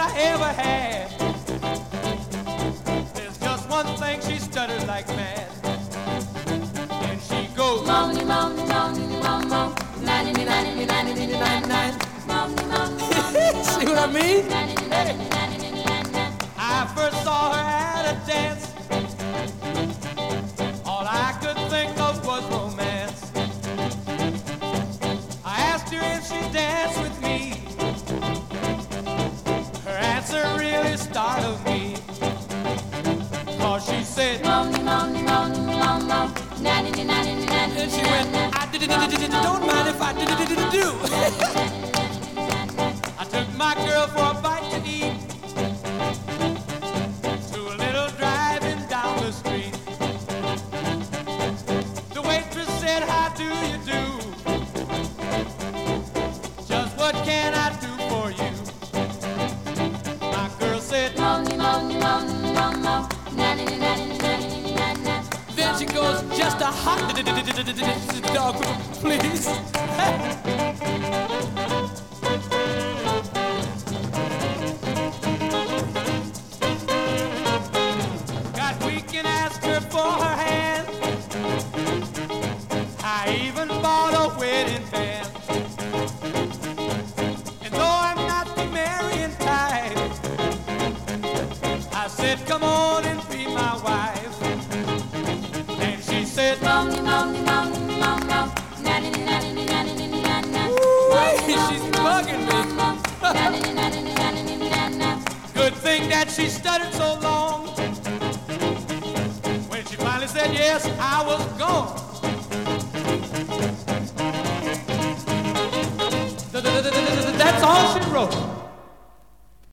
I ever had. There's just one thing she stuttered like mad. And she goes, Mommy, mommy, mommy, mommy, mommy, nanny, nanny, nanny, nanny, nanny. see what I mean? I first saw her at a dance. All I could think of was romance. I asked her if she'd dance with me. Her answer really startled me. Cause she said, Mommy, mommy, mommy, mommy, mommy, nanny, nanny, nanny. and she went, don't mind if I do. I took my girl for a bite to eat, to a little drive-in down the street. The waitress said, how do you do? Just what can I do for you? My girl said, Mommy, mommy, mommy, mommy, mommy, nanny, nanny, nanny, nanny. then she goes, just a hot dog, please. Got weak and asked her for her hand. I even bought a wedding band. And though I'm not the marrying type, I said, come on and be my wife. And she said, Mommy, mommy, mommy, mommy, mommy, nanny, nanny, nanny, nanny, nanny. she's bugging me. Nanny, nanny, nanny, nanny, nanny. Good thing that she stuttered so long. When she finally said yes, I was gone. That's all she wrote.